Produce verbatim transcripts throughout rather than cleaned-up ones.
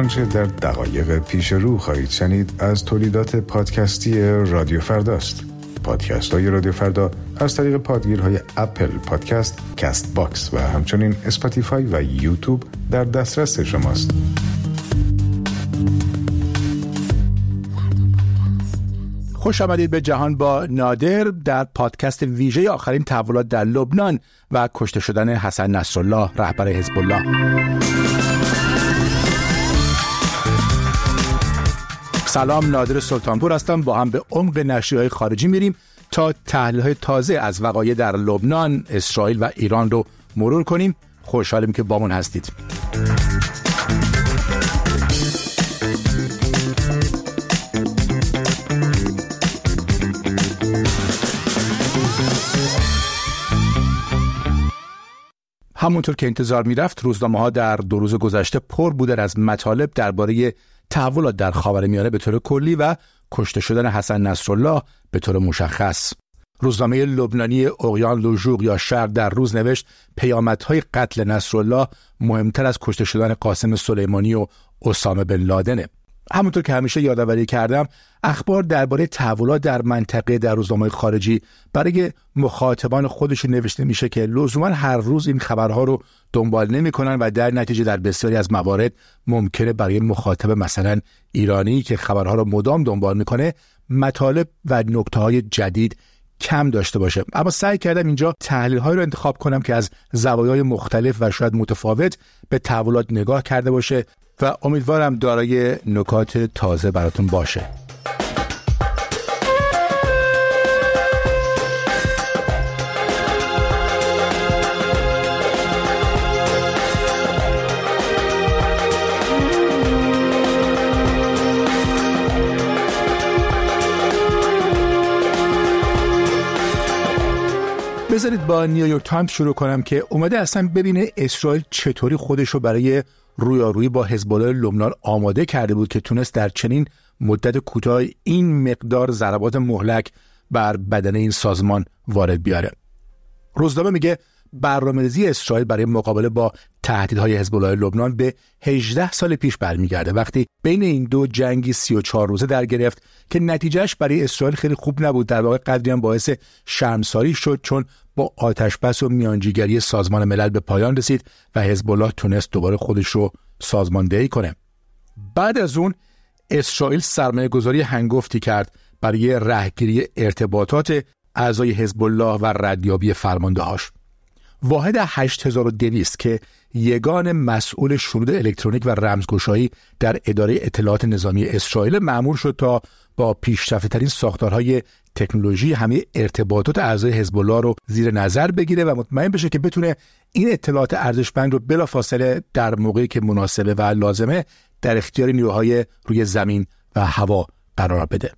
آنچه در دقایق پیش رو خواهید شنید از تولیدات پادکستی رادیو فرداست. پادکست های رادیو فردا از طریق پادگیرهای اپل پادکست، کست باکس و همچنین اسپاتیفای و یوتیوب در دسترس شماست. خوش آمدید به جهان با نادر در پادکست ویژه آخرین تحولات در لبنان و کشته شدن حسن نصرالله رهبر حزب الله. سلام، نادر سلطانپور هستم. با هم به عمق نشریه‌های خارجی میریم تا تحلیل‌های تازه از وقایع در لبنان، اسرائیل و ایران رو مرور کنیم. خوشحالیم که بامون هستید. همونطور که انتظار میرفت، روزنامه‌ها در دو روز گذشته پر بودن از مطالب درباره تحولات در خاورمیانه به طور کلی و کشته شدن حسن نصرالله به طور مشخص. روزنامه لبنانی اقیان لوژوق یا شرق در روز نوشت پیامدهای قتل نصرالله مهمتر از کشته شدن قاسم سلیمانی و اسامه بن لادنه. همونطور که همیشه یادآوری کردم، اخبار درباره تحولات در منطقه در روزنامه‌های خارجی برای مخاطبان خودشون نوشته میشه که لزوما هر روز این خبرها رو دنبال نمی‌کنن و در نتیجه در بسیاری از موارد ممکنه برای مخاطب مثلا ایرانی که خبرها رو مدام دنبال میکنه مطالب و نکته‌های جدید کم داشته باشه. اما سعی کردم اینجا تحلیل‌هایی رو انتخاب کنم که از زوایای مختلف و شاید متفاوت به تحولات نگاه کرده باشه و امیدوارم دارای نکات تازه براتون باشه. بذارید با نیویورک تایمز شروع کنم که اومده اصلا ببینه اسرائیل چطوری خودش رو برای رویارویی با حزب الله لبنان آماده کرده بود که تونست در چنین مدت کوتاه این مقدار ضربات مهلک بر بدن این سازمان وارد بیاره. روزنامه میگه برنامه‌ریزی اسرائیل برای مقابله با تهدیدهای حزب الله لبنان به هجده سال پیش برمیگرده، وقتی بین این دو جنگی سی و چهار روزه در گرفت که نتیجهش برای اسرائیل خیلی خوب نبود. در واقع قدری هم باعث شرمساری شد، چون با آتشبس و میانجیگری سازمان ملل به پایان رسید و حزب الله تونست دوباره خودش رو سازماندهی کنه. بعد از اون اسرائیل سرمایه گذاری هنگفتی کرد برای رهگیری ارتباطات اعضای حزب الله و ردیابی فرماندهاش. واحد هشت هزار و دویست که یگان مسئول شنود الکترونیک و رمزگشایی در اداره اطلاعات نظامی اسرائیل مأمور شد تا با پیشرفته‌ترین ساختارهای تکنولوژی همه ارتباطات اعضای حزب الله رو زیر نظر بگیره و مطمئن بشه که بتونه این اطلاعات ارزشمند رو بلافاصله در موقعی که مناسبه و لازمه در اختیار نیروهای روی زمین و هوا قرار بده.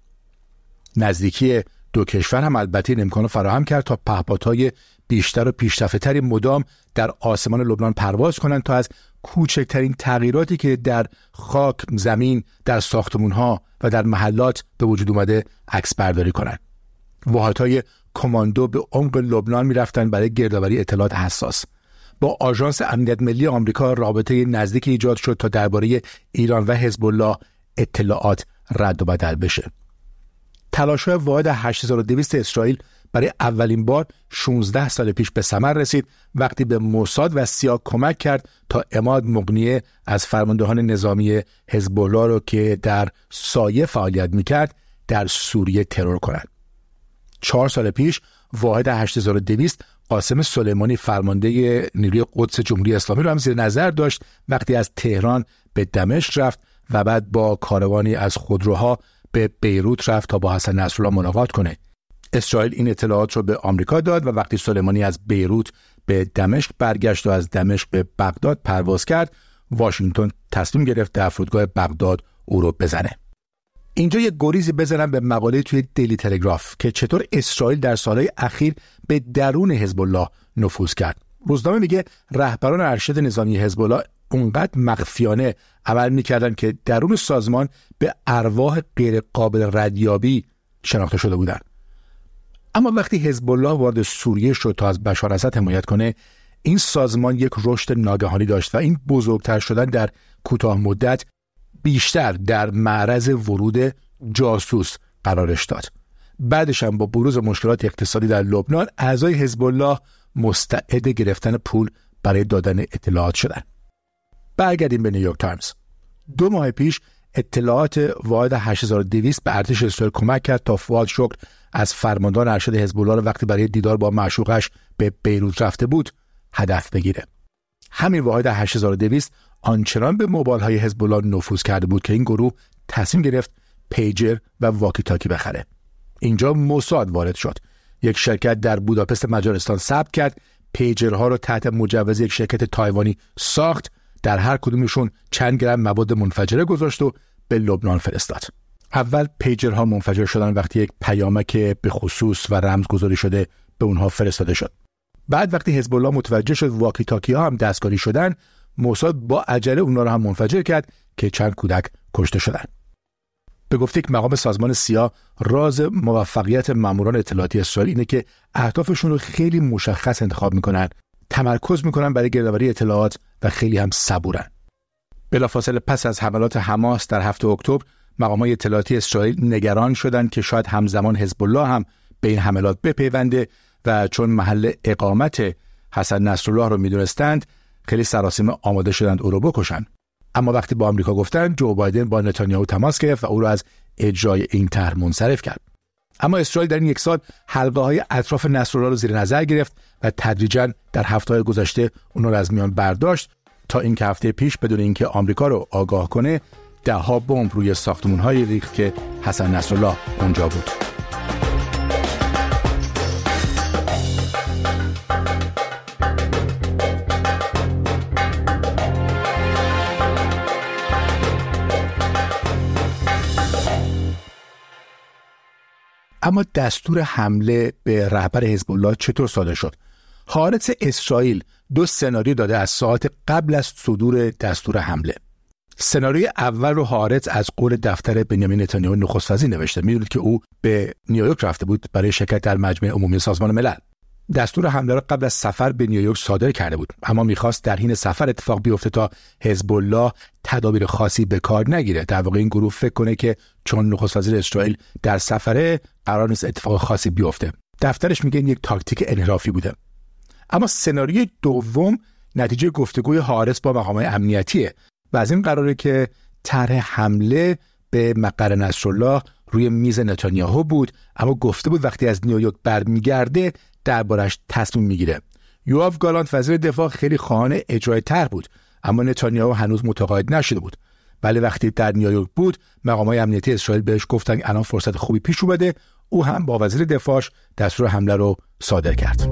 نزدیکی دو کشور هم البته این امکان رو فراهم کرد تا پهپادهای بیشتر و پیشرفته‌تری مدام در آسمان لبنان پرواز کنند تا از کوچکترین تغییراتی که در خاک، زمین، در ساختمان‌ها و در محلات به وجود اومده عکس برداری کنند. واحدهای کماندو به عمق لبنان می‌رفتند برای گردآوری اطلاعات حساس. با آژانس امنیت ملی آمریکا رابطه نزدیکی ایجاد شد تا درباره ایران و حزب الله اطلاعات رد و بدل بشه. تلاش‌های واحد هشت هزار و دویست اسرائیل برای اولین بار شانزده سال پیش به ثمر رسید وقتی به موساد و سیا کمک کرد تا عماد مغنیه از فرماندهان نظامی حزب الله رو که در سایه فعالیت میکرد در سوریه ترور کنند. چهار سال پیش واحد هشت هزار و دویست قاسم سلیمانی فرمانده نیروی قدس جمهوری اسلامی رو هم زیر نظر داشت وقتی از تهران به دمشق رفت و بعد با کاروانی از خودروها به بیروت رفت تا با حسن نصرالله ملاقات کنه. اسرائیل این اطلاعات رو به آمریکا داد و وقتی سلیمانی از بیروت به دمشق برگشت و از دمشق به بغداد پرواز کرد، واشنگتن تصمیم گرفت در فرودگاه بغداد او رو بزنه. اینجا یک گریزی بزنم به مقاله توی دیلی تلگراف که چطور اسرائیل در سالهای اخیر به درون حزب الله نفوذ کرد. روزنامه میگه رهبران ارشد نظامی حزب الله اونقدر مخفیانه عمل میکردن که درون سازمان به ارواح غیر قابل ردیابی شناخته شده بودن. اما وقتی حزب الله وارد سوریه شد تا از بشار اسد حمایت کنه، این سازمان یک رشد ناگهانی داشت و این بزرگتر شدن در کوتاه مدت بیشتر در معرض ورود جاسوس قرارش داد. بعدش هم با بروز مشکلات اقتصادی در لبنان، اعضای حزب الله مستعد گرفتن پول برای دادن اطلاعات شدند. برگردیم به نیویورک تایمز. دو ماه پیش اطلاعات واحد هشت هزار و دویست به ارتش اسرائیل کمک کرد تا فؤاد شکر از فرماندار ارشد حزب الله وقتی برای دیدار با معشوقش به بیروت رفته بود هدف بگیره. همین واحد هشت هزار و دویست آنچنان به موبایل‌های حزب الله نفوذ کرده بود که این گروه تصمیم گرفت پیجر و واکی تاکی بخره. اینجا موساد وارد شد. یک شرکت در بوداپست مجارستان ثبت کرد، پیجرها رو تحت مجوز یک شرکت تایوانی ساخت، در هر کدومشون چند گرم مواد منفجره گذاشت و به لبنان فرستاد. اول پیجرها منفجر شدن وقتی یک پیامک به خصوص و رمزگذاری شده به اونها فرستاده شد. بعد وقتی حزب الله متوجه شد واکی تاکی ها هم دستکاری شدن، موساد با عجله اونها رو هم منفجر کرد که چند کودک کشته شدند. به گفته یک مقام سازمان سیا، راز موفقیت ماموران اطلاعاتی اسرائیل اینه که اهدافشون رو خیلی مشخص انتخاب میکنن، تمرکز میکنن برای گردآوری اطلاعات و خیلی هم صبورن. بلافاصله پس از حملات حماس در هفتم اکتبر، مقامات اطلاعاتی اسرائیل نگران شدند که شاید همزمان حزب الله هم به این حملات بپیونده و چون محل اقامت حسن نصرالله رو میدونستند، خیلی سراسیمه آماده شدند او رو بکشن. اما وقتی با آمریکا گفتن، جو بایدن با نتانیاهو تماس گرفت و او را از اجرای این طرح منصرف کرد. اما اسرائیل در این یک سال حلقه های اطراف نصرالله رو زیر نظر گرفت و تدریجاً در هفته‌های گذشته اون را از میان برداشت تا اینکه هفته پیش بدون اینکه آمریکا رو آگاه کنه، ده ها بمب روی ساختمان‌های ریخت که حسن نصرالله اونجا بود. اما دستور حمله به رهبر حزب الله چطور صادر شد؟ حارس اسرائیل دو سناریو داده از ساعت قبل از صدور دستور حمله. سناریوی اول رو حارس از قول دفتر بنیامین نتانیاهو نخست وزیر نوشته. می‌دونید که او به نیویورک رفته بود برای شرکت در مجمع عمومی سازمان ملل. دستور حمله را قبل از سفر به نیویورک صادر کرده بود، اما می‌خواست در حین سفر اتفاق بیفته تا حزب الله تدابیر خاصی به کار نگیره. در واقع این گروه فکر کنه که چون نخست وزیر اسرائیل در سفره قرار نیست اتفاق خاصی بیفته. دفترش میگه این یک تاکتیک انحرافی بوده. اما سناریوی دوم نتیجه گفتگوی حارس با مقامات امنیتیه و از این قراره که طرح حمله به مقر نصرالله روی میز نتانیاهو بود، اما گفته بود وقتی از نیویورک برمیگرده دربارش تصمیم میگیره. یوآف گالانت وزیر دفاع خیلی خواهان اجرای طرح بود، اما نتانیاهو هنوز متقاعد نشده بود. ولی وقتی در نیویورک بود، مقامات امنیتی اسرائیل بهش گفتن الان فرصت خوبی پیش اومده. او هم با وزیر دفاعش دستور حمله رو صادر کرد.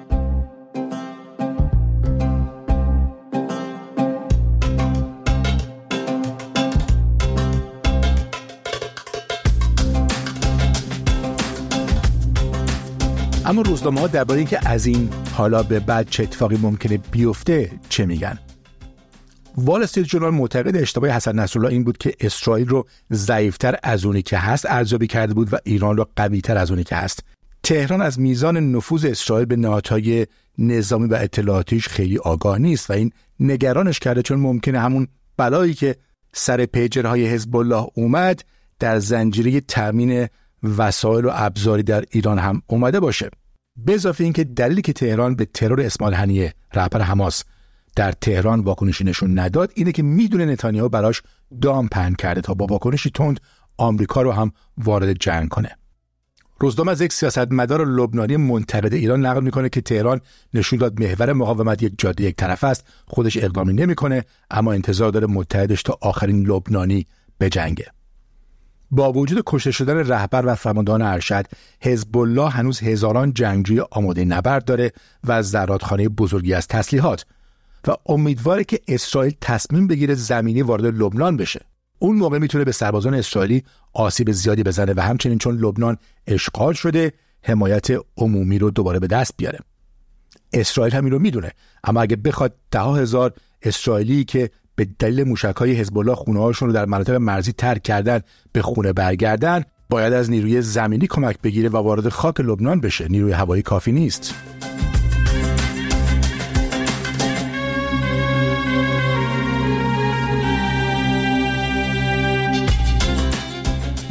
اما روزنامه‌ها درباره اینکه از این حالا به بعد چه اتفاقی ممکنه بیفته چه میگن؟ وال استریت ژورنال معتقد اشتباه حسن نصرالله این بود که اسرائیل رو ضعیف‌تر از اونی که هست ارزیابی کرده بود و ایران رو قوی‌تر از اونی که هست. تهران از میزان نفوذ اسرائیل به نهادهای نظامی و اطلاعاتیش خیلی آگاه نیست و این نگرانش کرده، چون ممکنه همون بلایی که سر پیجرهای حزب الله اومد در زنجیره تامین وسایل و ابزاری در ایران هم اومده باشه. به اضافه اینکه دلیلی که تهران به ترور اسماعیل هنیه رهبر حماس در تهران واکنشی نشون نداد اینه که میدونه نتانیاهو براش دام پهن کرده تا با واکنشی تند آمریکا رو هم وارد جنگ کنه. روزنامه از یک سیاستمدار لبنانی منتقد ایران نقل میکنه که تهران نشون داد محور مقاومت یک جاده یک طرفه است، خودش اقدامی نمیکنه اما انتظار داره متحدش تا آخرین لبنانی بجنگه. با وجود کشته شدن رهبر و فرماندهان ارشد، حزب الله هنوز هزاران جنگجوی آماده نبرد داره و از زرادخانه بزرگی از تسلیحات و امیدواره که اسرائیل تصمیم بگیره زمینی وارد لبنان بشه. اون موقع میتونه به سربازان اسرائیلی آسیب زیادی بزنه و همچنین چون لبنان اشغال شده حمایت عمومی رو دوباره به دست بیاره. اسرائیل همین رو میدونه، اما اگه بخواد ده ها هزار اسرائیلی که به دلیل موشک‌های حزب الله خونه‌هاشون رو در مناطق مرزی ترک کردن به خونه برگردن، باید از نیروی زمینی کمک بگیره و وارد خاک لبنان بشه. نیروی هوایی کافی نیست.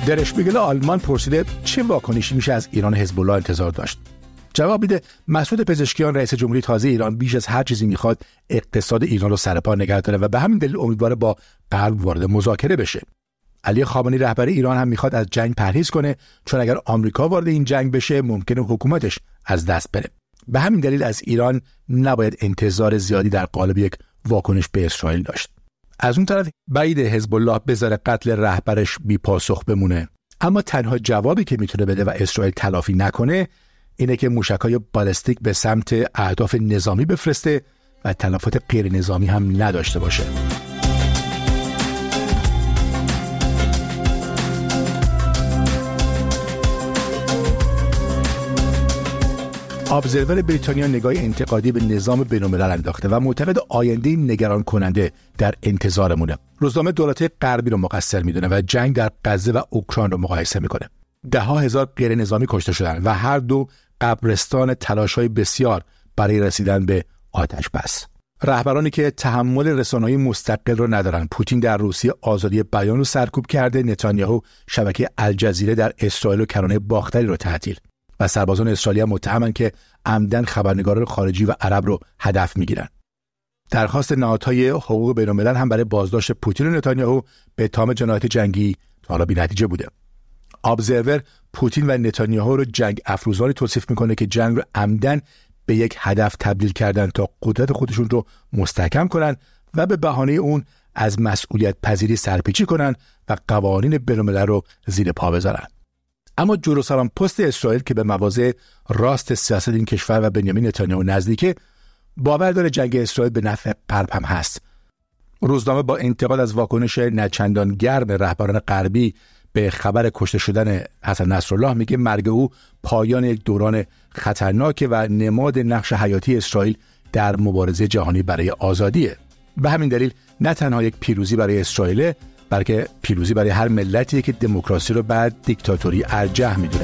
در اشپیگل آلمان پرسیده چه واکنشی میشه از ایران حزب الله انتظار داشت. جواب میده مسعود پزشکیان رئیس جمهوری تازه ایران بیش از هر چیزی میخواد اقتصاد ایران رو سرپا نگه داره و به همین دلیل امیدواره با غرب وارد مذاکره بشه. علی خامنه‌ای رهبر ایران هم میخواد از جنگ پرهیز کنه، چون اگر آمریکا وارد این جنگ بشه ممکنه حکومتش از دست بره. به همین دلیل از ایران نباید انتظار زیادی در قالب یک واکنش به اسرائیل داشت. از اون طرف بعید حزب الله بذاره قتل رهبرش بی پاسخ بمونه، اما تنها جوابی که میتونه بده و اسرائیل تلافی نکنه اینه که موشک‌های بالستیک به سمت اهداف نظامی بفرسته و تلفات غیر نظامی هم نداشته باشه. ابزرور بریتانیا نگاه انتقادی به نظام بین‌الملل انداخته و معتقد آینده نگران کننده در انتظارمونه. روزنامه دولت غربی رو مقصر میدونه و جنگ در غزه و اوکراین رو مقایسه میکنه. ده ها هزار غیر نظامی کشته شدن و هر دو قبرستان تلاش‌های بسیار برای رسیدن به آتش بس. رهبرانی که تحمل رسانه‌های مستقل رو ندارن. پوتین در روسیه آزادی بیان رو سرکوب کرده، نتانیاهو شبکه الجزیره در اسرائیل و کرانه باختری رو تعطیل و سربازان اسرائیلی متهمن که عمدن خبرنگاران خارجی و عرب رو هدف میگیرن. درخواست نهادهای حقوق بین‌الملل هم برای بازداشت پوتین و نتانیاهو به اتهام جنایت جنگی تا حالا بی‌نتیجه بوده. ابزرور پوتین و نتانیاهو رو جنگ افروزانی توصیف میکنه که جنگ رو عمدن به یک هدف تبدیل کردن تا قدرت خودشون رو مستحکم کنن و به بهانه اون از مسئولیت پذیری سرپیچی کنن و قوانین بین‌الملل رو زیر پا بذارن. اما جروسالم پست اسرائیل که به مواضع راست سیاست این کشور و بنیامین نتانیاهو نزدیکه، باور داره جنگ اسرائیل به نفع غرب هم هست. روزنامه با انتقاد از واکنش نچندان گرم رهبران غربی به خبر کشته شدن حسن نصرالله میگه مرگ او پایان یک دوران خطرناک و نماد نقش حیاتی اسرائیل در مبارزه جهانی برای آزادیه. به همین دلیل نه تنها یک پیروزی برای اسرائیل، بلکه پیروزی برای هر ملتی که دموکراسی رو بعد دیکتاتوری ارجح میدونه.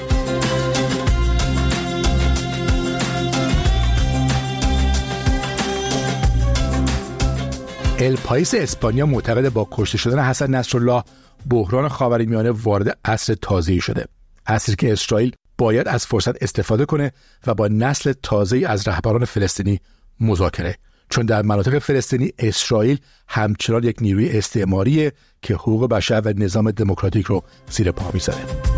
ال پایس اسپانیا معتقد با کشته شدن حسن نصرالله بحران خاورمیانه وارد عصر تازه‌ای شده. عصری که اسرائیل باید از فرصت استفاده کنه و با نسل تازه‌ای از رهبران فلسطینی مذاکره، چون در مناطق فلسطینی اسرائیل همچنان یک نیروی استعماریه که حقوق بشر و نظام دموکراتیک رو زیر پا می‌ذاره.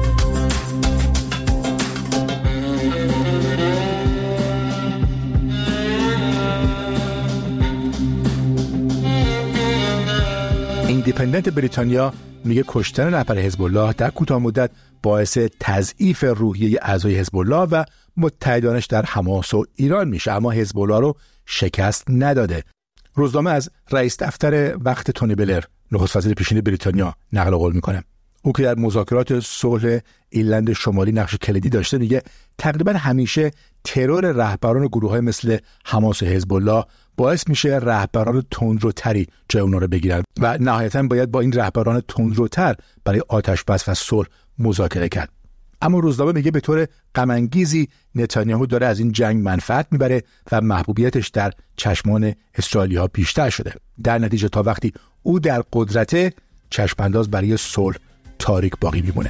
ایندیپندنت بریتانیا میگه کشتن رهبر حزب الله در کوتاه مدت باعث تضعیف روحیه اعضای حزب الله و متحدانش در حماس و ایران میشه، اما حزب الله رو شکست نداده. روزنامه از رئیس دفتر وقت تونی بلر، نخست وزیر پیشین بریتانیا، نقل قول میکنه. او که در مذاکرات صلح ایرلند شمالی نقش کلیدی داشته میگه تقریبا همیشه ترور رهبران گروه‌های مثل حماس و حزب الله باعث میشه رهبران تندروتری جای اونا رو بگیرن و نهایتاً باید با این رهبران تندروتر برای آتش بس و صلح مذاکره کرد. اما روزنامه میگه به طور غم انگیزی نتانیاهو داره از این جنگ منفعت میبره و محبوبیتش در چشمان اسرائیلی‌ها بیشتر شده. در نتیجه تا وقتی او در قدرت، چشم انداز برای صلح تاریک باقی میمونه.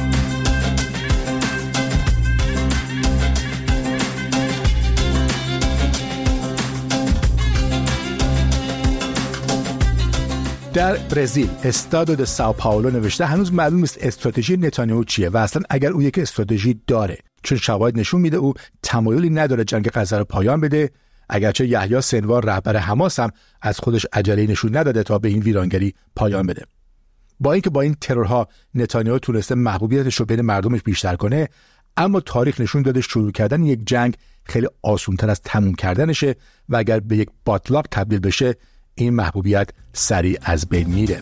در برزیل استادو د ساو پائولو نوشته هنوز معلوم نیست استراتژی نتانیاهو چیه و اصلا اگر او یک استراتژی داره، چون شواهد نشون میده او تمایلی نداره جنگ غزه رو پایان بده، اگرچه یحیی سنوار رهبر حماس هم از خودش عجله نشون نداده تا به این ویرانگری پایان بده. با اینکه با این ترورها نتانیاهو تونسته محبوبیتش رو بین مردمش بیشتر کنه، اما تاریخ نشون داده شروع کردن یک جنگ خیلی آسان‌تر از تموم کردنشه و اگر به یک باطلاق تبدیل بشه این محبوبیت سریع از بین میره.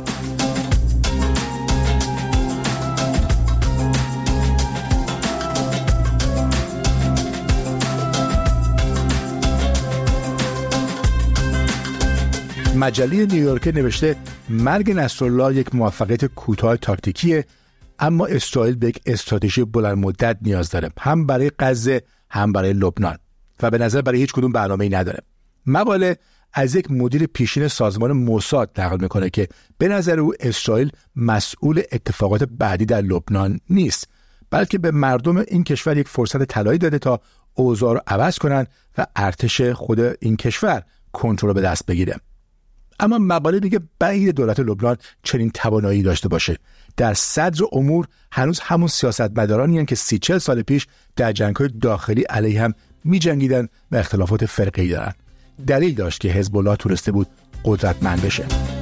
مجله نیویورک نوشته مرگ نصرالله یک موفقیت کوتاه تاکتیکیه، اما اسرائیل به یک استراتژی بلند مدت نیاز داره، هم برای غزه هم برای لبنان، و به نظر برای هیچ کدوم برنامه‌ای نداره. مقاله از یک مدیر پیشین سازمان موساد نقل میکنه که به نظر او اسرائیل مسئول اتفاقات بعدی در لبنان نیست، بلکه به مردم این کشور یک فرصت طلایی داده تا اوضاع رو عوض کنن و ارتش خود این کشور کنترل به دست بگیره. اما مقاله دیگه بعید دولت لبنان چنین توانایی داشته باشه. در صدر امور هنوز همون سیاستمدارانی هستند که سی چل سال پیش در جنگ‌های داخلی علیه هم می‌جنگیدن و اختلافات فرقه‌ای دارن. دلیل داشت که حزب الله تونسته بود قدرتمند بشه.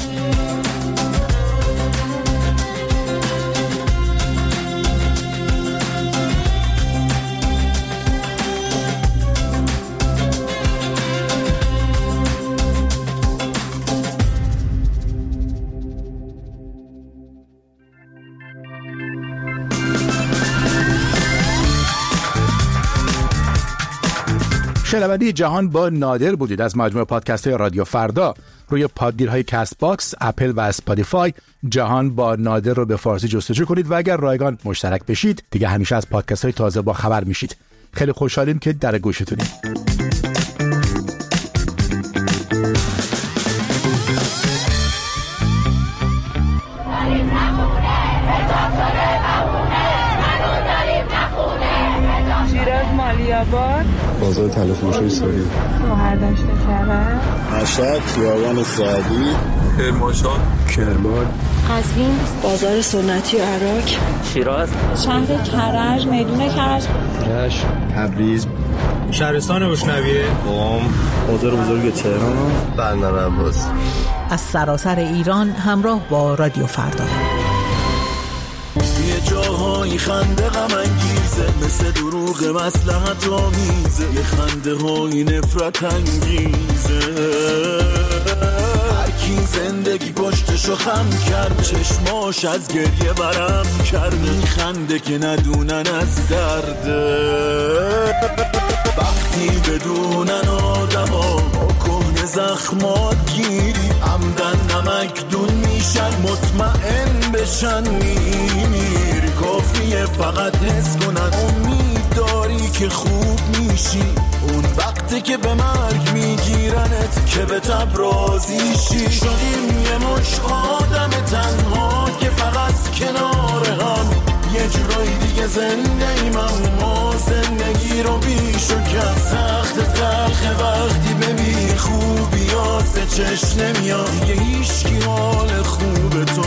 شنونده جهان با نادر بودید از مجموعه پادکست های رادیو فردا. روی پادگیرهای کست باکس، اپل و اسپاتیفای جهان با نادر رو به فارسی جستجو کنید و اگر رایگان مشترک بشید دیگه همیشه از پادکست های تازه با خبر میشید. خیلی خوشحالیم که در گوشتونیم. بازار تلفروشی سوری برداشت کرد مشهد خیابان سعدی کرمانشاه کرمان قزوین بازار سنتی عراق شیراز شهر کرج میدون کرج رشت تبریز شهرستان روشنویه قم بازار بزرگ تهران بندر عباس. از سراسر ایران همراه با رادیو فردا. یه جاهایی خنده غم انگیزه مثل دروغ مصلحت آمیزه، یه خنده های نفرت انگیزه. هر کی زندگی پشتشو خم کرد چشماش از گریه برم کرد، میخنده که ندونن از درده. وقتی بدونن آدم ها با کهنه زخمات گیری عمدن نمک دون میشن مطمئن بشن میمیری. کافیه فقط حس کنن امید داری که خوب میشی، اون وقتی که به مرگ میگیرنت که به تب راضی شی. شدیم یه مش آدم تنها که فقط کنار هم یه جورایی دیگه زنده ایم، اما زندگی رو بیش و کم سخت تلخه وقتی ببینی خوبیات به چشم نمیاد، یه هیچکی حال خوب تو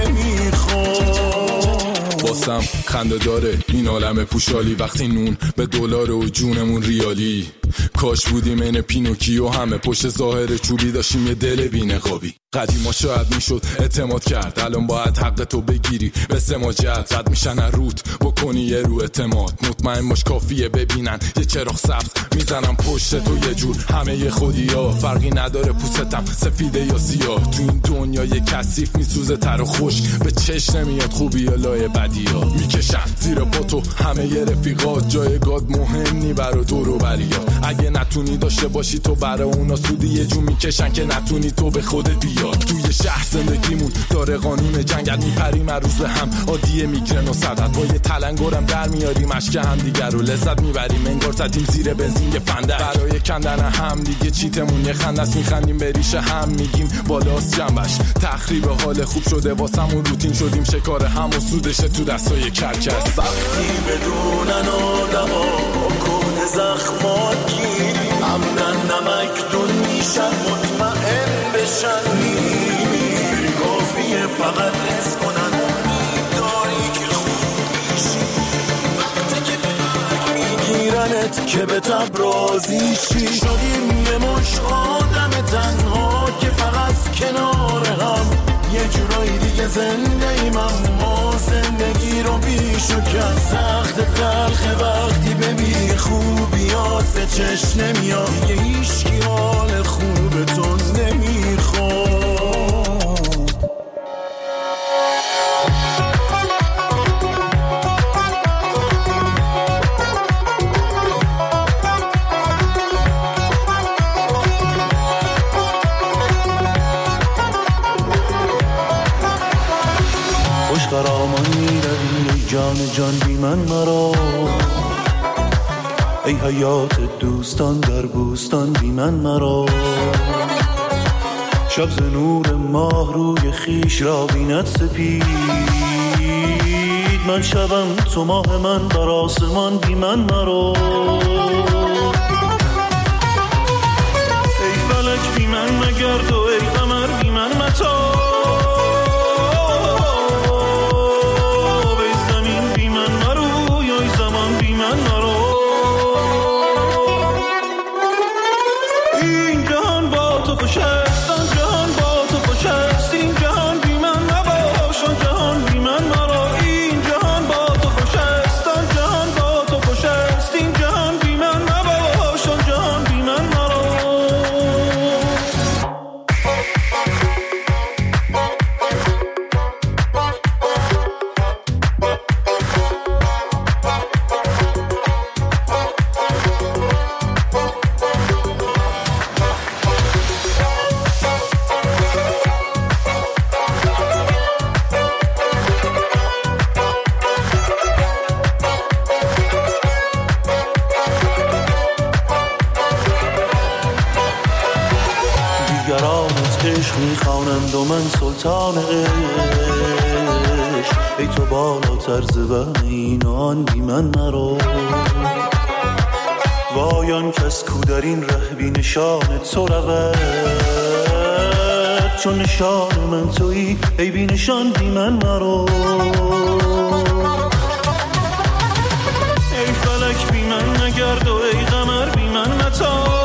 نمیخواد. واسم خنده داره این عالم پوشالی وقتی نون به دلار و جونمون ریالی. کاش بودیم این پینوکیو همه پشت ظاهر چوبی داشتیم یه دل بی‌نقابی. قدیما شاید میشد اعتماد کرد، الان باید حق تو بگیری به سماجت رد میشن روت بکنی یه رو اعتماد. مطمئن باش کافیه ببینن یه چراغ سبز میزنم پشت تو یه جور همه یه خودی ها، فرقی نداره پوستم سفیده یا سیاه. تو این دنیا یه کثیف میسوزه تر و خوش به چشم نمیاد خوبی یا لای بدی ها. میکشن زیر پا تو همه یه رفیقات، جایگاه مهم نی برا دور و بریات. اگه نتونی داشته باشی تو برای اونا سودی یه جو میکشن که نتونی تو به خودت بیاد. توی شهر زندگیمون داره قانون جنگل میپریم هر روز به هم عادیه میگرن و صدت با یه تلنگرم در میاریم اشک هم دیگر رو لذت میبریم انگار زدیم زیر بنزین یه فنده برای کندن هم دیگه چیتمون یه خندست میخندیم به ریشه هم میگیم بالاست جنبش تخریب حال خوب شده واسمون روتین شدیم شکار هم و سودشه تو دستای کرکس. وقتی بدونن آدما کهنه زخمات گیری عمدن نمک دون میشن مطمئن بشن میمیری. کافیه فقط حس کنن امید داری که خوب میشی، وقتی که به مرگ میگیرنت که به تب راضی شی. شدیم یه مش آدم تنها که فقط کنار هم یه جورایی دیگه زنده ایم، اما زندگی رو بیش و کم سخت تلخه وقتی ببینی خوبیات به چشم نمیاد، یه هیچکی حال خوب تو نمیخواد. خرامانی روی جان جان بی من مرا، ای حیات دوستان در بوستان بی من مرا. شب ز نور ماه روی خیش را بیند سپید. من شبم تو ماه من بر آسمان بی من مرو. ای فلک بی من مگرد و ای قمر بی من متا. ای زمین بی من مرو یا ای زمان بی من مرو. این جهان با تو خوش است، آن جهان با تو خوش است. این جهان بی من نباش، آن جهان بی من مرو. این جهان با تو خوش است، آن جهان با تو خوش است. این جهان بی من نباش، آن جهان بی من مرو. دیگرانت عشق میخوانند و من سلطان عشق. ای تو بالاتر ز بن این و آن بی من مرو. وای آن کس کو در این ره بی نشان تو رود. چون نشان من تویی ای بی نشان بی من مرو. ای فلک بی من نگرد و ای قمر بی من متا.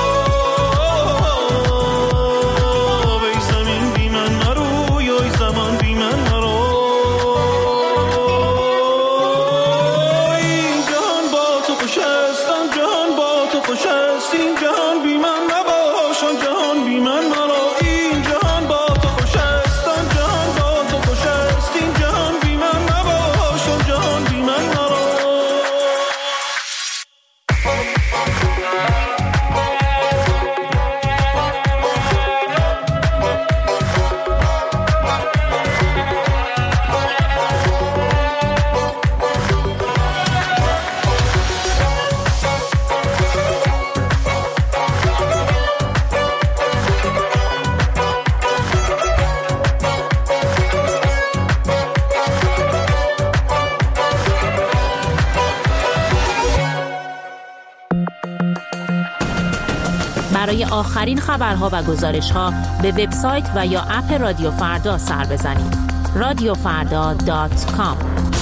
برای آخرین خبرها و گزارش‌ها به وبسایت و یا اپ رادیو فردا سر بزنید. رادیو فردا دات کام.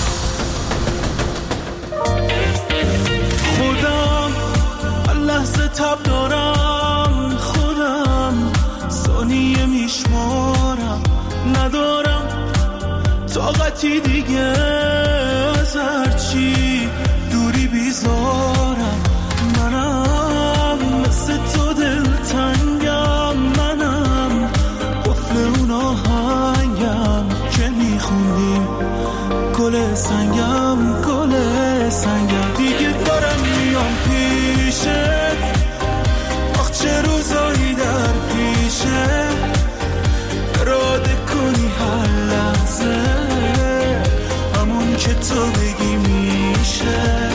خودم لحظه تب دارم، خودم ثانیه میشمارم، ندارم طاقتی دیگه از هرچی دوری بیزارم. منم مثل تو دلتنگم، منم قفل اون آهنگم که میخوندیم گل سنگم، گل سنگم. دیگه دارم میام پیشت، آخ چه روزایی در پیشه. اراده کنی هر لحظه همون که تو بگی میشه.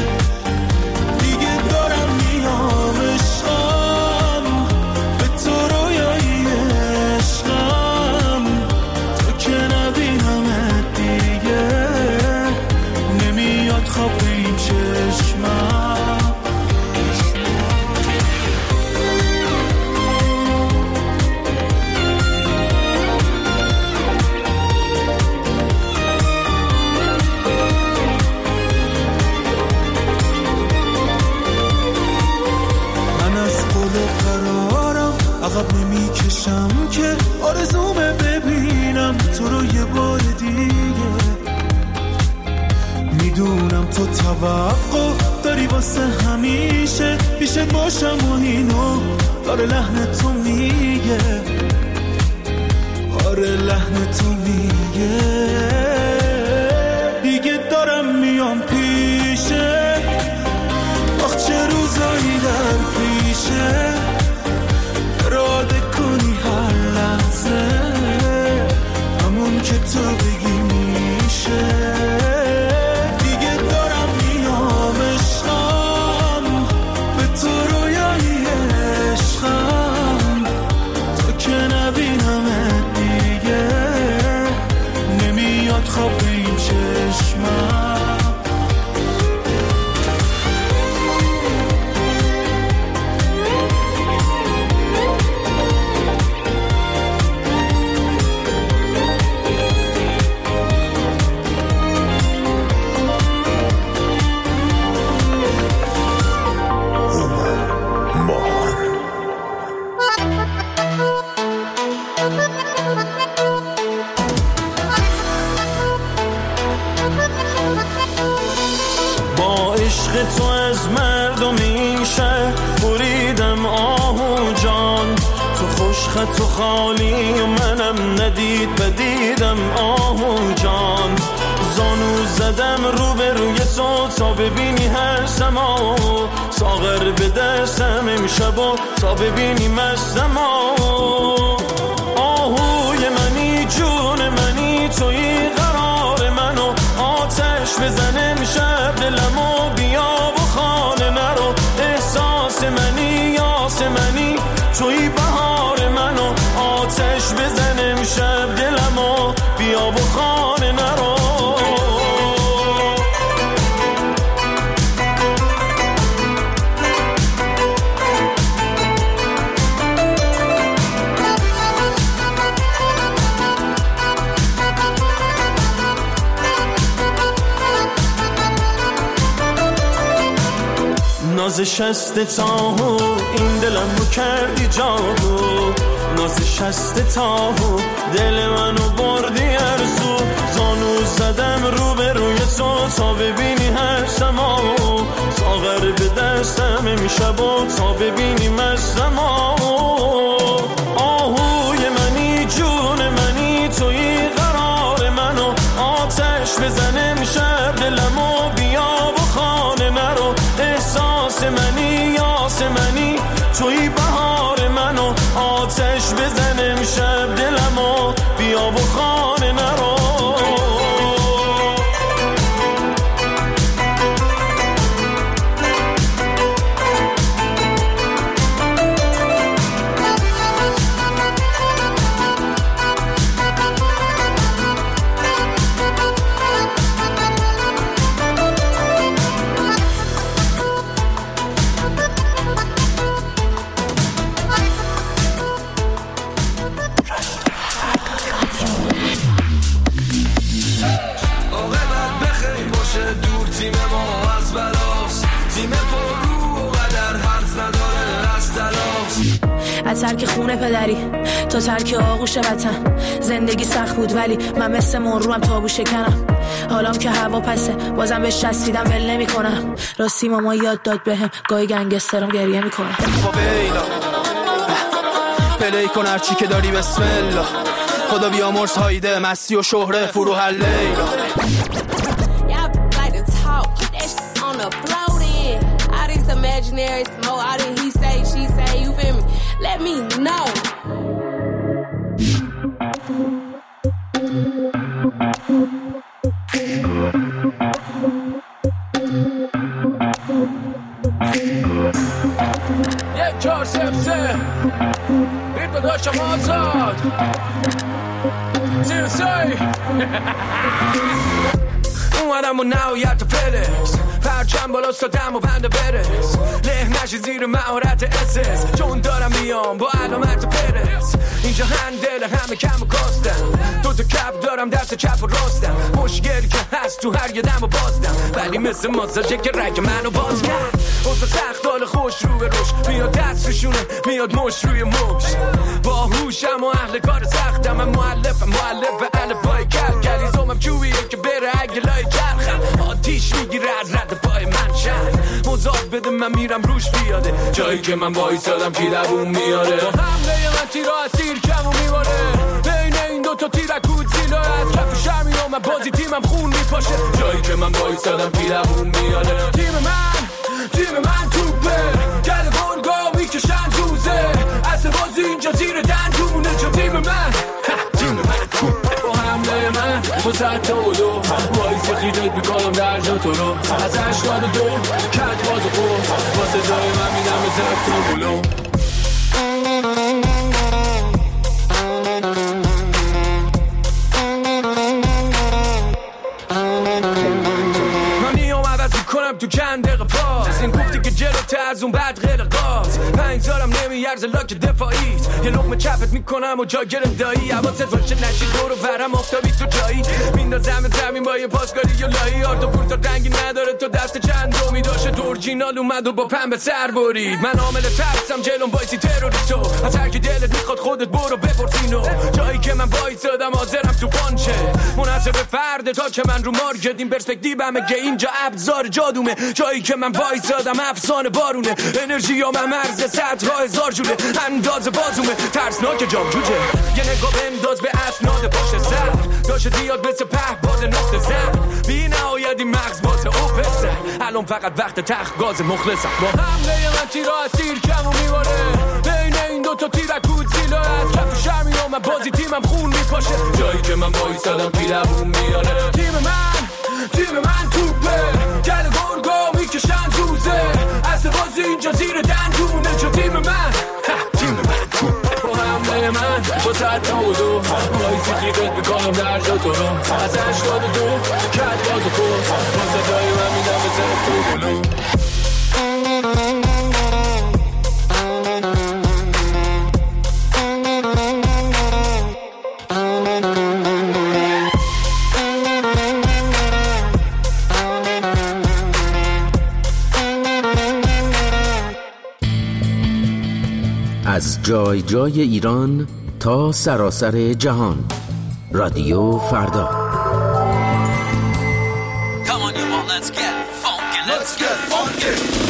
عقب نمی کشم که آرزومه ببینم تو رو یه بار دیگه. میدونم تو توقع داری واسه همیشه پیشت باشم و اینو داره لحن تو میگه، آره لحن تو میگه. دیگه دارم میام پیشه، آخ چه روزایی در پیشه. اراده کنی هر لحظه همون که تو بگی میشه. دیگه دارم میام عشقم، به تو رویایی عشقم، تو که نبینی عشق تو از مردم این شهر بریدم آهو جان، تو خوش خط و خالی و منم ندید بدیدم آهو جان، زانو زدم رو به روی تو تا ببینی هر سما، ساغر به دستم امشب و تا ببینی مستم آهوی منی جون منی توی قرار منو، آتش بزن امشب دلمو بیا و خانه نرو، احساس منی یاس منی توی بهار منو، آتش بزن امشب دلمو بیا و خانه نرو. ناز شست تاهو این دلم رو کردی جادو، ناز شست تاهو دل منو بردی ارزو، زانو زدم رو به روی تو تا ببینی هر سما، ساغر به دستم امشب و تا ببینی مستم آهوی منی جون منی توی قرار منو، آتش بزن امشب دلمو بیا و خانه نرو، احساس منی یاس منی توی بهار منو، آتش بزن امشب دلمو بیا و خانه نرو. ترک خونه پدری تا ترک آغوش وطن، زندگی سخت بود ولی من مثل مروم تابو شکنم، حالام که هوا پسه بازم بهش چسبیدم ول نمی کنم، راستی ماما یاد داد بهم گاهی گنگسترم گریه میکنم. فاویلا پلی کن هرچی که داری بسم الله، خدا بیامرز هایده مستی و شهره فروح لیلا. Imaginary smoke, all that he say, she say, you feel me? Let me know. یک چهار سف سه بیت داشتم آزاد زیر سای اومدم و نهایت فلکس، پرچم بالا سادم و بنده برس، له نشی زیر مهارت اسس، چون دارم میام با علامت پرس، اینجا هندل همه کم و کاستم، دو تا کپ دارم دست چپ و راستم، مشکلی که هست تو هر یه دم و بازدم، ولی مثل ماساژه که رگ منو باز کرد، اوزا سخت حال خوش رو به روش، میاد دست روشونه میاد مش روی مش، با هوشم و اهل کار سختم، من مؤلفم مؤلف الفبای کل کلیزومم چوبیه که بره اگه لای چرخم، آتیش میگیره از رد پای من شد، مزاد بده من میرم روش بیاده، جایی که من وایسادم کی دووم میاره، با حمله من تیرا از تیر کم و میباره، بین این دوتا تیرکود زیلا از کف شهر میام، من بازی تیمم خون میپاشه، جایی که من وایسادم کی دووم میاره، تیم من تیم من توپه گل گلگا میکشن جوزه، اصل بازی اینجا زیر دندونه، چون تیم من تیم من توپه، با حمله من با زد تولو وایسی خیدت میکنم در جا تو رو، از هشتاد و دو کت باز و خود واسه جای من میدم به زد تو بلو. کنم تو چند دقیقه پاس، این گفتی که جلوته از اون بعد غیر قاس، پنجزارم نمیارزه لاک دفاعیت، یه لقمه چپت میکنم و جا گرم دایی، حواست باشه نشی دورو برم آفتابی تو جایی، میندازم زمین با یه پاسکاری یا لایی، آرتا پورتا رنگی نداره تو دست چند دومی داشه دور اورجینال اومد و با پنبه سر برید. من عامل ترسم جلوم بایسی تروریستو، از هر کی دلت میخواد خودت برو بپرسینو. جایی که من وایسادم حاضرم تو پانچه منحصر به فرد تا که من رو مارکت این پرسپکتیو همه که اینجا ابزار جادومه. جایی که من وایسادم افسانه بارونه، انرژی یا من مرز صدها هزار جوله، انداز بازومه ترسناک جام جوجه. یه نگاه بنداز به اسناد پشت سر، داشت دیاد مثل پهباد نقطه زن. بی نهایت این مغز باته اوپسه، الان فقط وقت تخت گاز مخلصم. با حمله من تیرا از تیر کم و میواره، بین این دوتا تیرکود زیلا از کف شرمی و من بازی تیمم خون میپاشه. جایی که من وایسادم پیرمون میاره. تیم من تیم من توپه، گل گرگا میکشن روزه، از بازی اینجا زیر دندونه. چو تیم من تیم من توپه، با حمله من با سر نودو وایسی خیدت بکنم در جا تو رو. از هشتاد و دو کت باز و پوز، با صدای من میدم به طرف تو بلو. از جای جای ایران تا سراسر جهان، رادیو فردا. Come on, you want, let's get funky, let's get funky.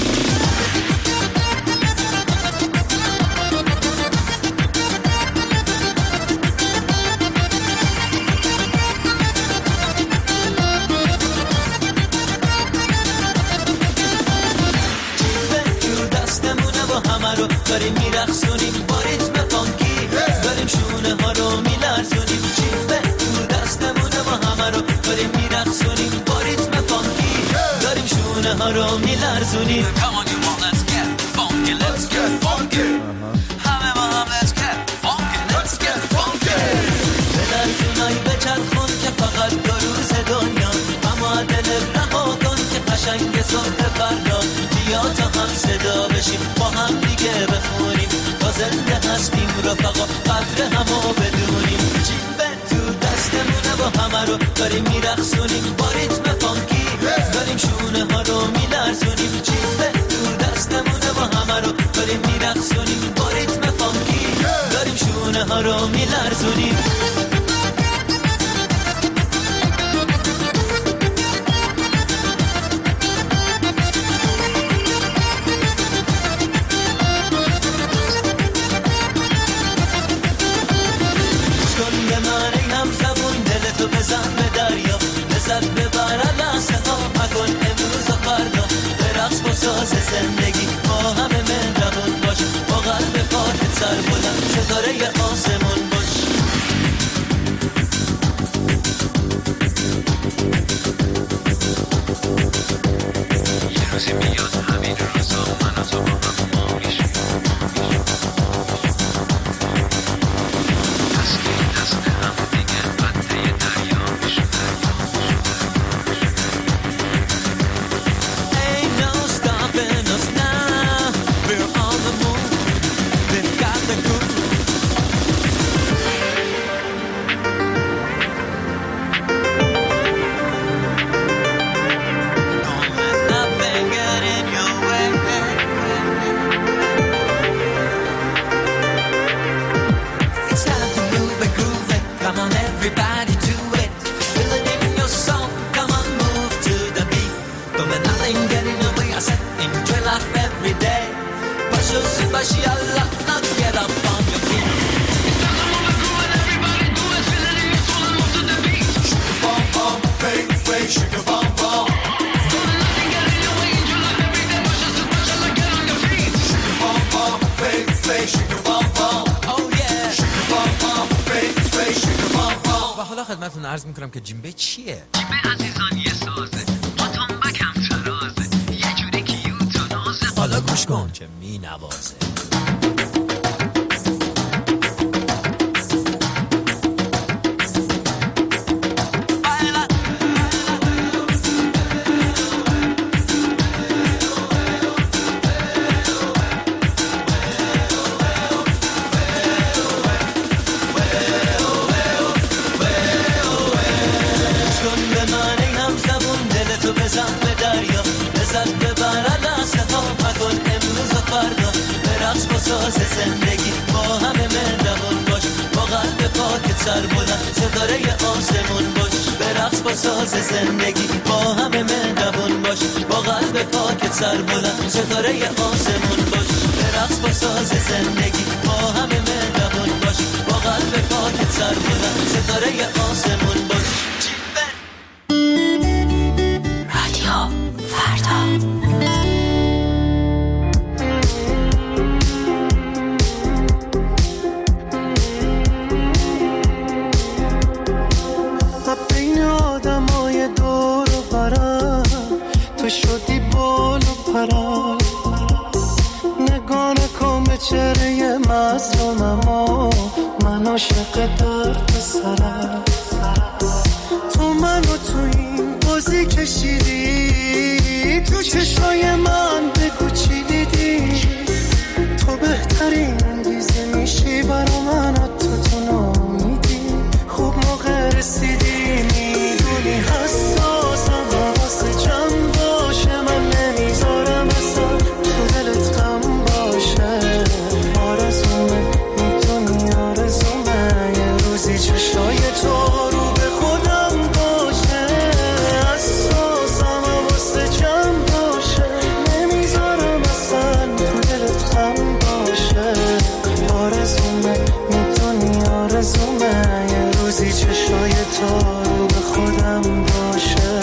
داریم میرقصونیم با ریتم فانکی، داریم شونه ها رو میلرزونیم. چیفه تو دستمونه با همه رو داریم میرقصونیم با ریتم فانکی، داریم شونه ها رو میلرزونیم. Come on you want, let's get funky, let's get funky. همه با هم let's get funky, let's get funky. به لرزونای بچرخون که فقط دو روز دنیا، اما دل رها کن که قشنگ صبح فردا. بیا تا هم صدا بشیم با هم دیگه بخونیم، تا زنده هستیم رفقا قدر همو بدونیم. جیبه تو دستمونه با همه رو داریم میرقصونیم با ریتم فانکی، داریم شونه ها رو میلرزونیم. جیبه تو دستمونه با همه رو داریم میرقصونیم با ریتم فانکی، داریم شونه ها رو میلرزونیم. بزن به دریا، لذت ببر لحظه ها، مکن امروز و فردا. برقص با ساز زندگی، با همه مهربون باش، با قلب پاکت سر بلند ستاره آسمون باش. یه روزی میاد همین روزا من و تو با هم ما میشیم. دستی دست هم دیگه بده یه دریا میشه. Ain't no stopping us now, we're on the move, we've got the groove. Don't let nothing get in your way. It's time to move and groove it, come on everybody do it. Feel it in your soul, come on move to the beat. Don't let nothing get in your way, I said enjoy life every day. Başı başı Allah, now get up on your feet. It's time to move and groove it, everybody do it. Feel it in your soul and move to the beat. Shake your bum bum, fake fake, shake your bum bum. Don't let nothing get in your way, enjoy life every day. Başı başı Allah, get on your feet. Shake your bum bum, fake fake, shake your bum bum. Oh yeah. Shake your bum bum, fake fake, shake your bum bum. و حالا خدمتتون عرض میکنم که جنبه چیه؟ جنبه عزیزان یه سازه، با تنبک هم ترازه، یه جوری کیوت و نازه. حالا گوش کن که می نوازه. بزن به دریا، لذت ببر لحظه ساز زندگی با همه مهربون باش، با قلب پاکت سر بلند ستاره آسمون باش. به رقص با ساز زندگی با همه مهربون باش، با قلب پاکت سر بلند ستاره آسمون باش. به رقص با ساز زندگی با همه مهربون باش، با قلب پاکت سر بلند ستاره آسمون باش. رادیو فردا. شدی بال و پرم نگاه نکن به چهره مظلومم و من عاشق درد سرم. تو منو تو این بازی کشیدی، تو چشای من بگو چی دیدی. تو بهترین انگیزه میشی برا من، حتی تو نامیدی خوب موقع رسیدی. میدونی حساسم واسه چند باشه، من نمیذارم اصلا تو دلت غم باشه. آرزومه میدونی آرزومه یه روزی چشای تو رو به خودم باشه. حساسم واسه چند باشه، نمیذارم اصلا تو دلت غم باشه. آرزومه میدونی آرزومه یه روزی چشای تو رو به خودم باشه.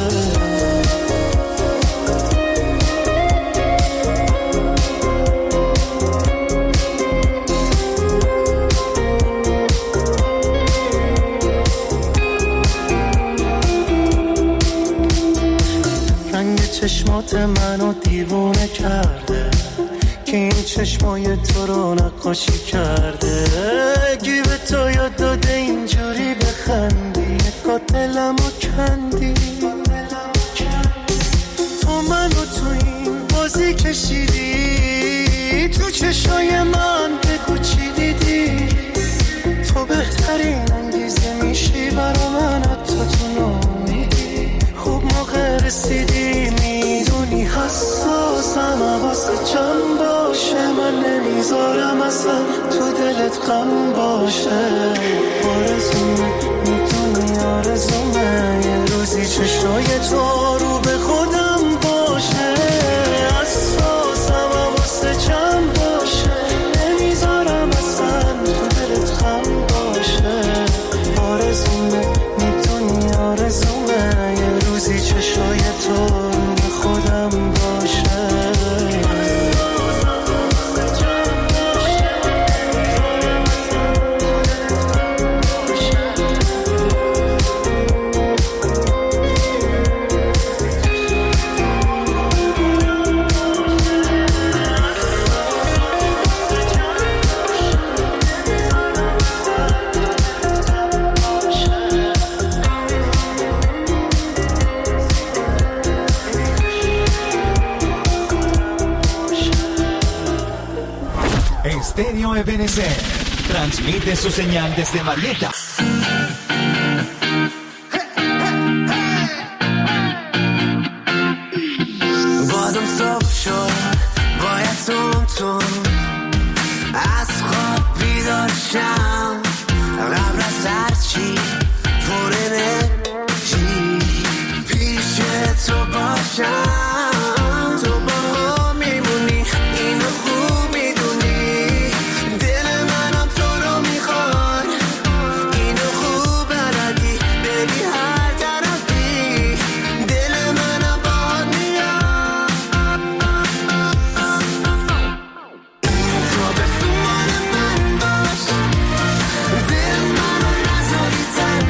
چشمات منو دیوونه کرده که این چشمای تو رو نقاشی کرده. گیب تو یاد داده اینجوری بخندی، نگاه دلمو کندی. تو منو تو این بازی کشیدی، تو چشای من بگو چی دیدی. تو بهترین انگیزه میشی برا من، حتی تو نامیدی خوب موقع رسیدی. میدونی حساسم واسه چند باشه، من نمیذارم اصلا تو دلت غم باشه. آرزومه میدونی آرزومه یه روزی چشای تو رو به خودم باشه. حساسم واسه چند باشه، نمیذارم اصلا تو دلت غم باشه. آرزومه میدونی آرزومه یه روزی چشای تو رو به خودم باشه. Estéreo Ebenezer transmite su señal desde Marietta. بازم صبح شد باید تون تون از خواب بیدار شم، قبل از هرچی پر انرژی پیش تو باشم. تو با هم میمونی اینو خوب میدونی، دل منم تو رو میخواد اینو خوب بلدی بری هر طرفی. دل منم باهات میاد تو به سوال من باش، دل منو نذاری تنها.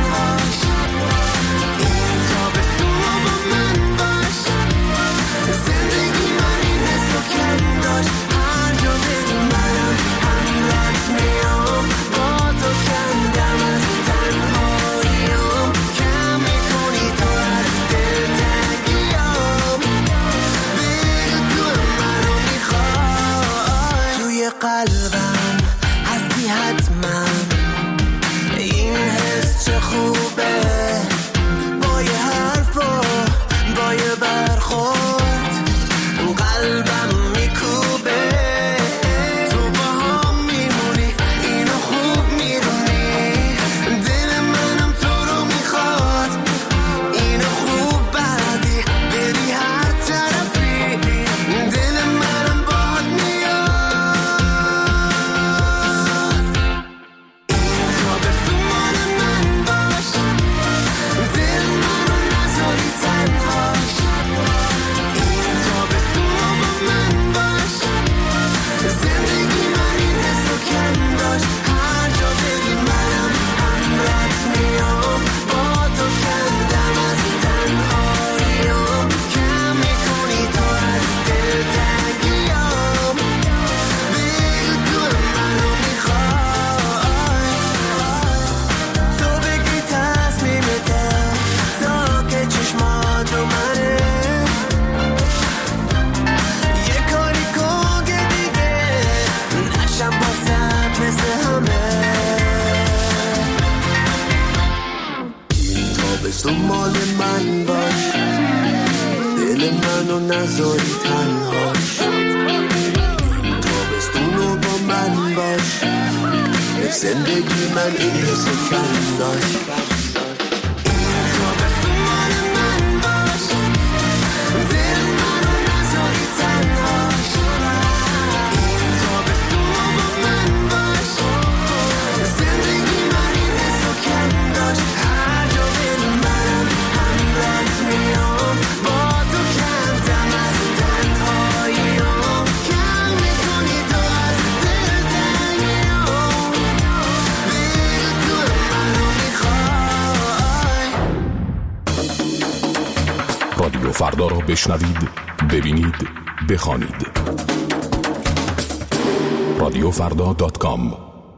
منو نذاری تنها، تابستونو با من باش، به زندگی من این حسو کم داشت. رادیو فردا را بشنوید، ببینید، بخوانید. رادیو فردا دات کام.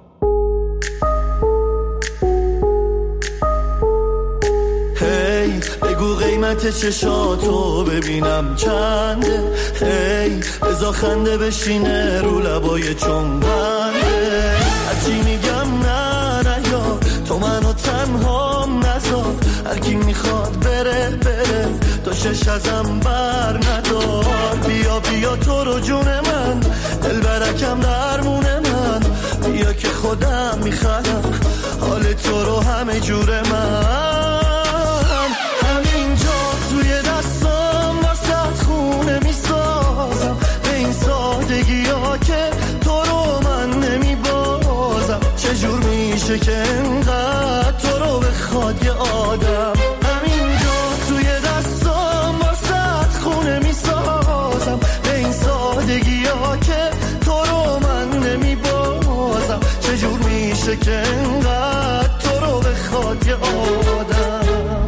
هی بگو قیمت چشاتو ببینم چنده، هی بزا خنده بشینه رو لبای چنبنده. هرچی میگم نه نه یا تو منو تنها نذار، هرکی میخواد بره بره تو شش ازم بر ندار. بیا بیا تو رو جون من، دل برکم درمون من، بیا که خودم میخوام حال تو رو همه جور من. همینجا توی دستم واسه خونه میسازم، به این سادگی ها که تو رو من نمیبازم. چجور میشه که انقدر تو رو بخواد یه آدم. همینجا توی دستم واسه خونه میسازم، به این سادگی ها که تو رو من نمیبازم. چجور میشه که انقدر تو رو بخواد یه آدم.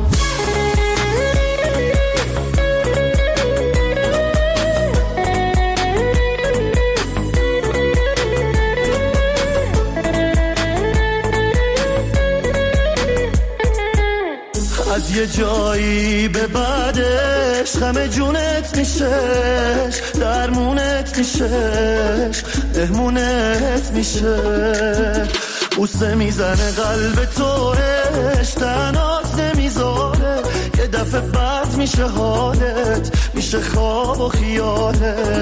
از یه جایی به بعدش غم جونت میشش، درمونت میشش، بهمونت میشه. بوسه میزنه قلب توش، تنات نمیذاره، یه دفعه بد میشه حالت، میشه خواب و خیالت.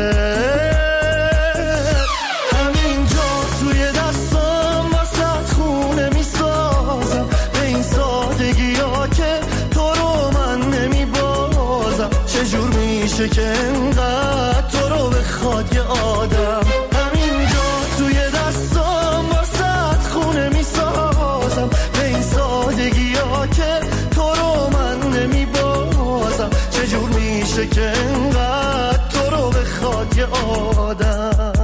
همینجا توی دستم واسه خونه میسازم، به این سادگی ها که تو رو من نمیبازم. چجور میشه که انقدر تو رو بخواد یه آدم. همینجا توی دستم واسه خونه میسازم، به این سادگی ها که تو رو من نمیبازم. چجور میشه که انقدر تو رو بخواد یه آدم.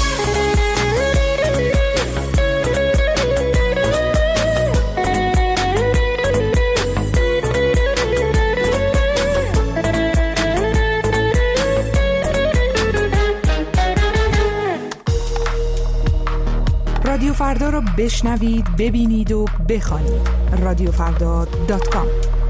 رادیو فردا را بشنوید، ببینید و بخوانید. رادیو فردا دات کام.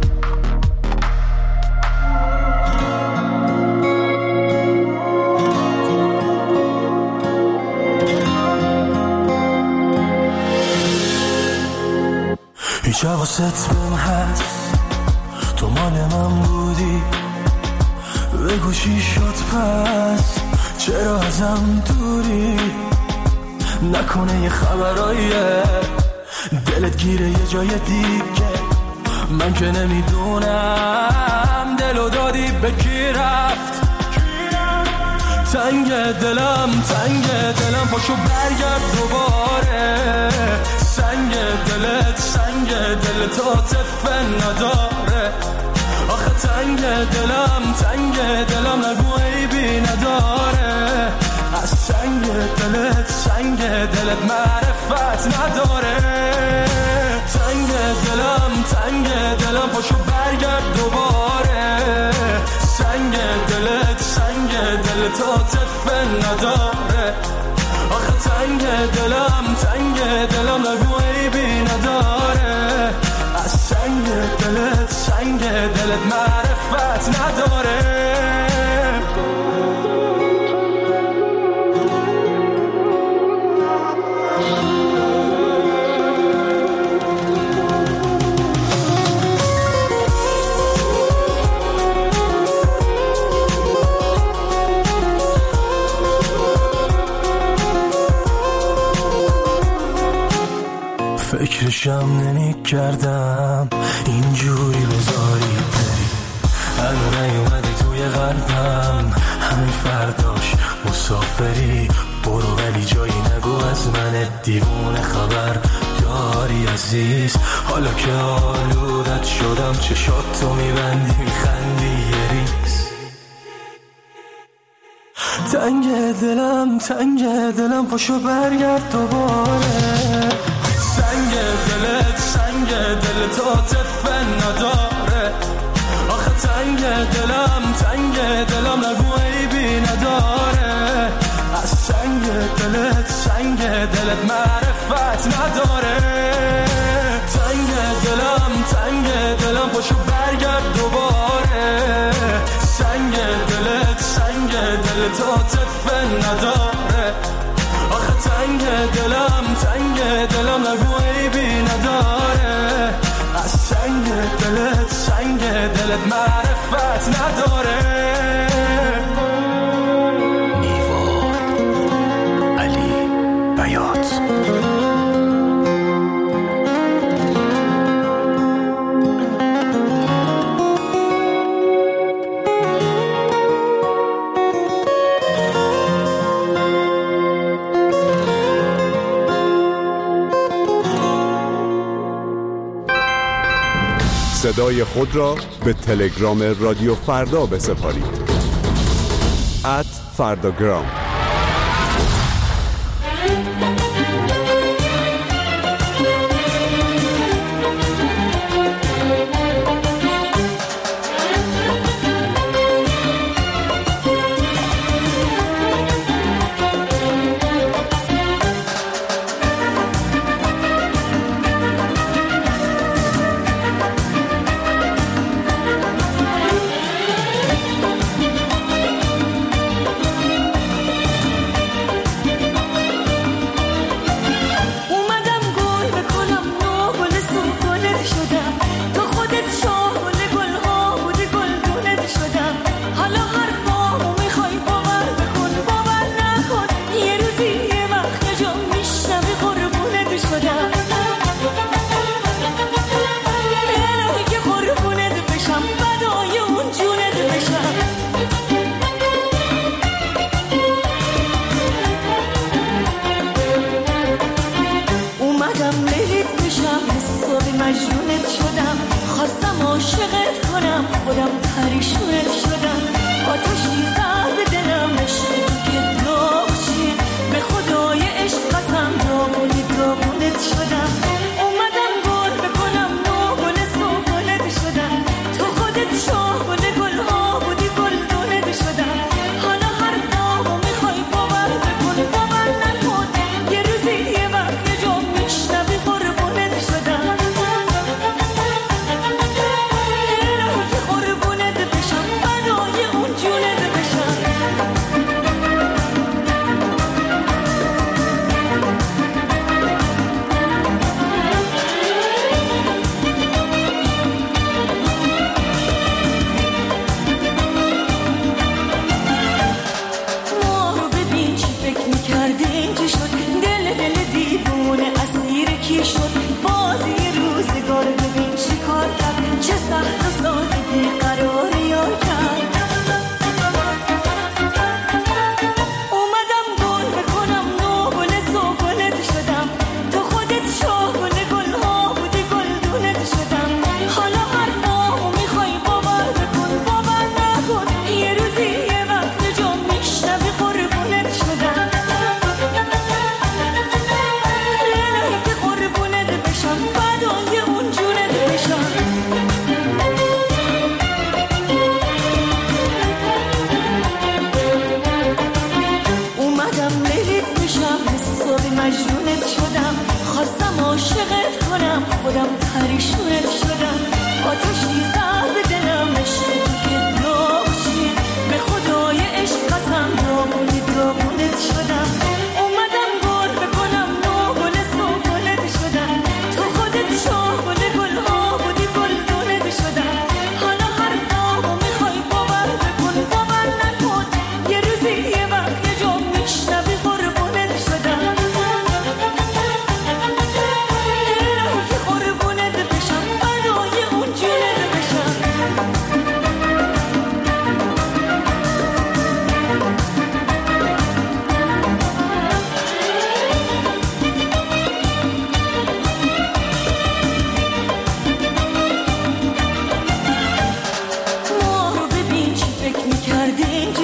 هیچ حواست بهم هست، تو مال من بودی، بگو چی شد پس، چرا ازم دوری؟ نکنه یه خبراییه دلت گیره یه جای دیگه، من که نمیدونم دلو دادی به کی رفت. تنگ دلم تنگ دلم پاشو برگرد دوباره، سنگ دلت سنگ دلت عاطفه نداره. آخه تنگ دلم تنگ دلم نگو عیبی نداره، از سنگ دلت سنگ دلت معرفت نداره. تنگ دلم تنگ دلم پاشو برگرد دوباره، سنگ دلت سنگ دلت عاطفه نداره. آخه تنگ دلم تنگ دلم نگو عیبی نداره، از سنگ دلت سنگ دلت معرفت نداره. فکرشم نمی کردم اینجوری بذاری بری. هنو نیومدی توی قلبم، همین فرداش مسافری. برو ولی جایی نگو از من دیوونه خبر داری عزیز. حالا که آلودت شدم چشاتو میبندی میخندی یه ریز. تنگ دلم تنگ دلم پاشو برگرد دوباره. سنگ دلت سنگ دلت عاطفه نداره. آخه تنگ دلم تنگ دلم نگو عیبی نداره. از سنگ دلت سنگ دلت معرفت نداره. تنگ دلم تنگ دلم پاشو برگرد دوباره. سنگ دلت سنگ دلت عاطفه نداره. آخه تنگ دلم تنگ دلم نگو عیبی نداره. از سنگ دلت سنگ دلت معرفت نداره. صدای خود را به تلگرام رادیو فردا بسپارید. ات فرداگرام.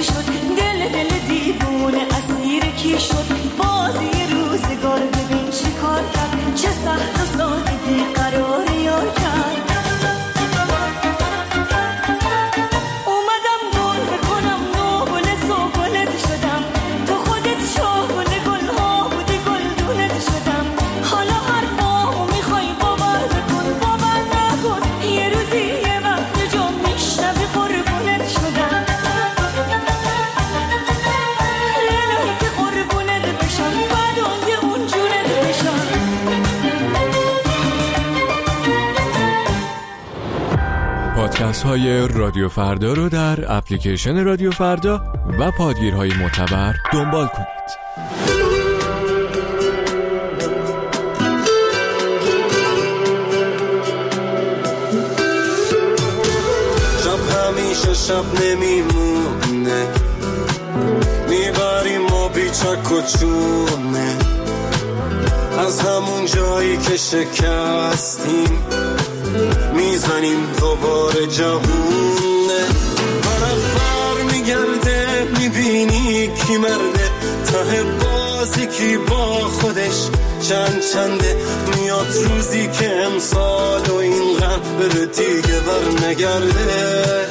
چی شد دل دل دیوونه اسیر کی شد بازی روزگار ببین چی کار کرد چه سخت و سادگی قرار یار کرد اومدم گل بکنم نو گل سوگلت شدم تو خودت شاهل گل ها بودی گل دونت شدم حالا حرفامو میخوای باور بکن باور نکن یه روزی یه وقت جا میشنوی قربونت شدم الهی که قربونت بشم فدای اون جونت بشم. پادکست های رادیو فردا رو در اپلیکیشن رادیو فردا و پادگیرهای معتبر دنبال کنید. شب همیشه شب نمیمونه میبریم ما بیچک و چونه از همون جایی که شکستیم میزنیم دوباره جوونه ورق بر میگرده میبینی کی مرده ته بازی کی با خودش چند چنده میاد روزی که امسال و این غم بره دیگه بر نگرده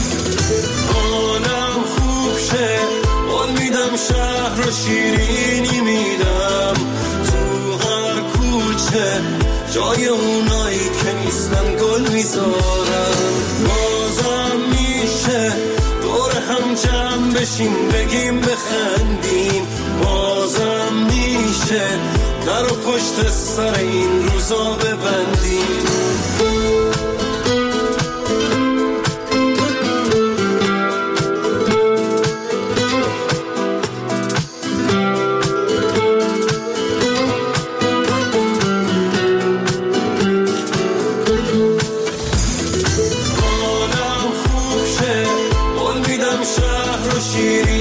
حالم خوب شه قول میدم شهر رو شیرینی میدم تو هر کوچه جای اونایی که نیستن گل میذارم بازم میشه دور هم جمع بشیم بگیم بخندیم بازم میشه در و پشت سر این روزا ببندیم شهر و شیرین